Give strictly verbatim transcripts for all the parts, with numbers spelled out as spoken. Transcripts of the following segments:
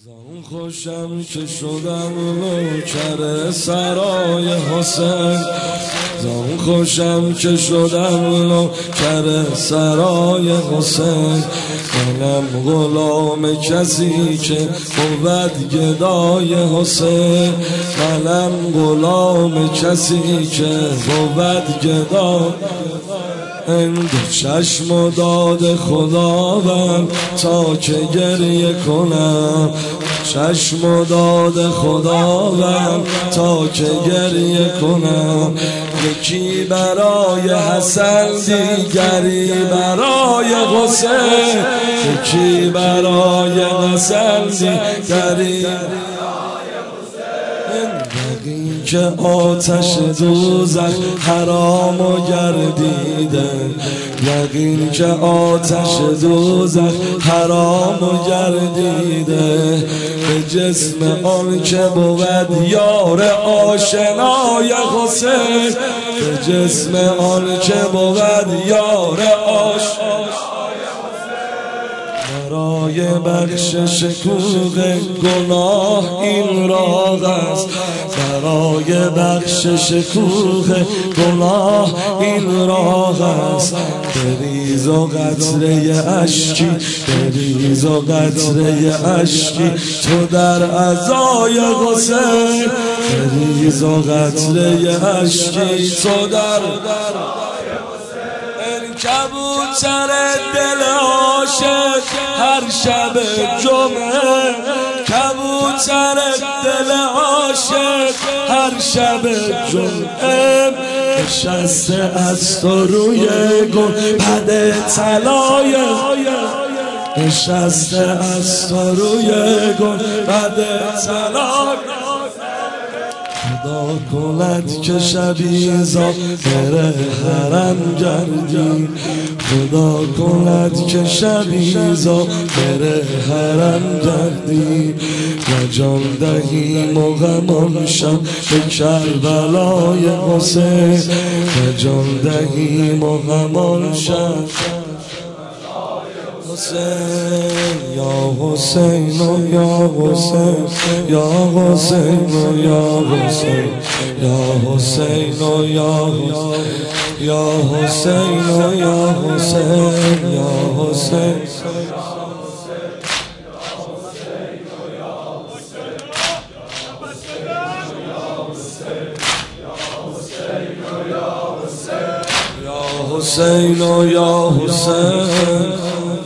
زان خوشم که شدم نوکر سرای حسین، زان خوشم که شدم نوکر سرای حسین. منم غلام کسی که بود گدای حسین، منم غلام کسی که بود گدای. این دو چشم داد خداوند تا که گریه کنم، چشم داد خداوند تا که گریه کنم. یکی برای حسن دیگری برای حسین، یکی برای حسن دیگری این که آتش دوزخ حرام و گردیده، یقین که آتش دوزخ حرام و گردیده. به جسم آن که بود یار آشنای حسین، به جسم آن که بود یار آشنای برای بخشش کوه گناه این راه است، برای بخشش کوه گناه این راه است. بریز و قطره اشکی، بریز و قطره اشکی تو در عزای حسین، بریز و قطره اشکی تو در کبوتر دل عاشق هر شب جمعه، کبوتر دل عاشق هر شب جمعه. نشسته از تو روی گنبد طلای، نشسته از تو روی گنبد طلای. خدا کند که شبیزا بره حرم گردی، خدا کند که شبیزا بره حرم گردی. و جان دهیم و غمان شم به کربلای حسین، و جان دهیم و غمان شم یا حسین و یا حسین، یا حسین و یا حسین، یا حسین و یا حسین، یا حسین و یا حسین، یا حسین. حسین و یا حسین،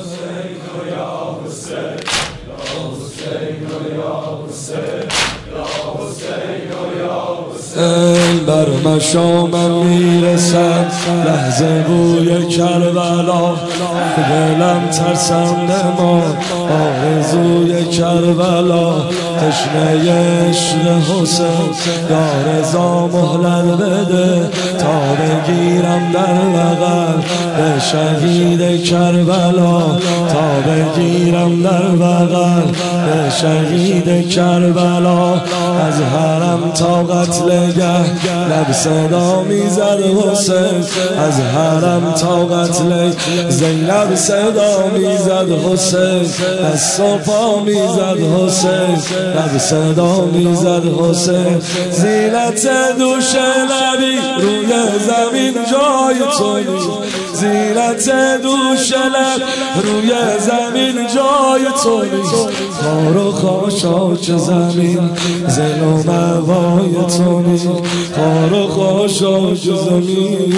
بر مشامم میرسد لحظه بوی کربلا، دلم ترسنده ما آرزوی کربلا. تشنه عشق حسین یا رضا مهلت بده تا بگیرم در بغل به شهید کربلا، تا بگیرم در بغل به شهید کربلا. از حرم تا قتلگه لب صدا میزد حسین، از حرم تا قتل زینب صدا میزد حسین، از صفا میزد حسین، لب صدا میزد حسین. زینت دوش نبی روی زمین جای تو نیست، زینت دوش لب روی زمین جای تو نیست. خار و خاشاک زمین زل و موای تو نیست، خار و خاشاک زمین.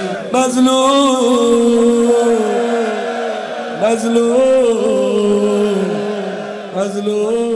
مظلوم مظلوم مظلوم